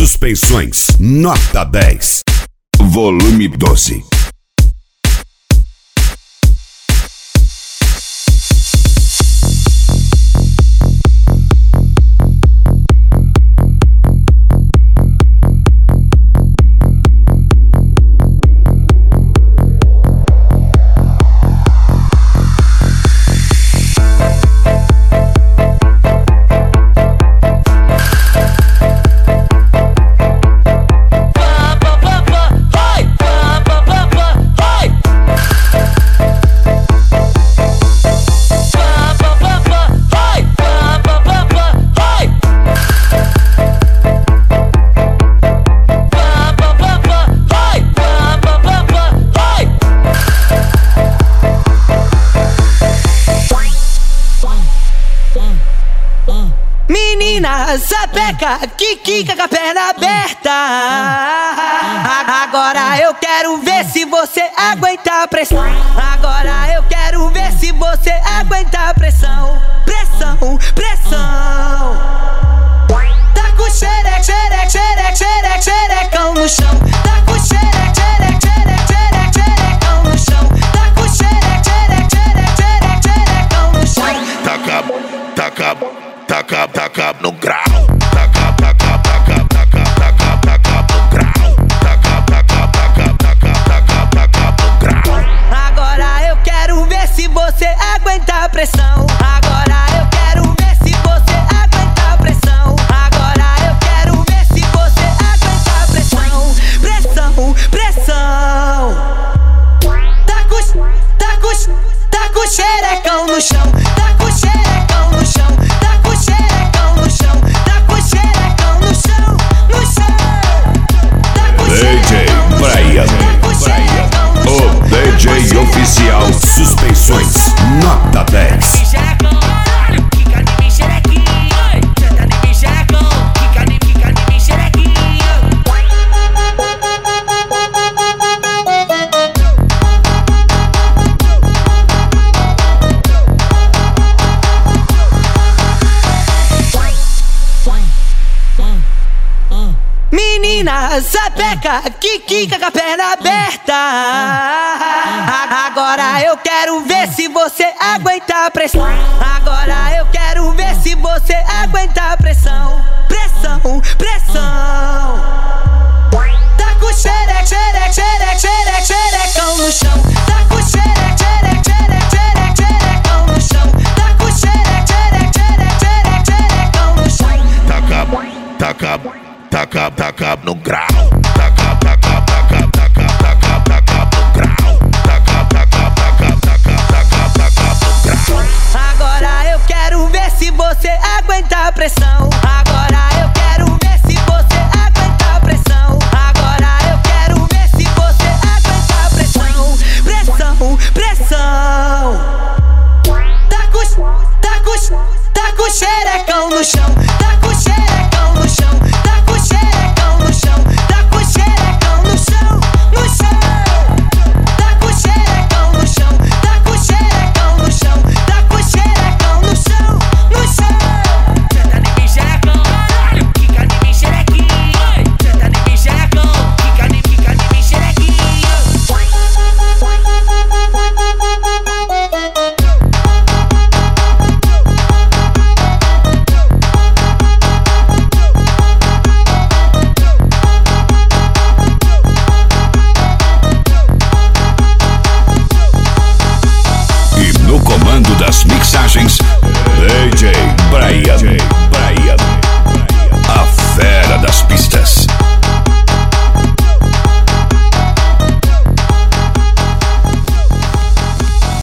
Suspensões, nota 10, volume 12. Menina, sapeca, que quica com a perna aberta. Agora eu quero ver se você aguenta a pressão. Agora eu quero ver se você aguenta a pressão. Pressão, pressão. Tá com xereque, xereque, xereque, xereque, xerecão no chão. Tá com xereque, xereque, xereque, xereque, xerecão no chão. Tá com xereque, xereque, xereque, xereque, xerecão no chão. Taca no grau. Taca no grau. Agora eu quero ver se você aguenta a pressão. Agora eu quero ver se você aguenta a pressão. Agora eu quero ver se você aguenta a pressão. Pressão, pressão. Tá com xerecão no chão. Tá com xerecão no chão. Tá com xerecão no chão. Tá com xerecão no chão. No chão. Tá com DJ Brian, o DJ oficial Suspensões, nota 10. Menina, sapeca, que quica com a perna aberta. Agora eu quero ver se você aguenta a pressão. Agora eu quero ver se você aguenta a pressão. Pressão, pressão. Tá com xereque, xereque, xereque, xereque, xerecão no chão. Tá com xereque, xereque, xereque, xereque, xerecão no chão. Tá com xereque, xereque, xereque, xereque, xerecão no chão. Taca no grau. Agora eu quero ver se você aguenta a pressão. Agora eu quero ver se você aguenta a pressão. Agora eu quero ver se você aguenta a pressão. Pressão, pressão. Tá com xerecão no chão. Tá com xerecão no chão. Tá com xerecão no chão. Tá com xerecão no chão. No chão. Tá com xerecão no chão. Tá com xerecão no chão. Tá com xerecão no chão. No chão. Senta em mim, xerecão. Fica em mim, xerequinho. Senta em mim, xerecão. Fica em mim, xerequinho. E no comando das mixagens,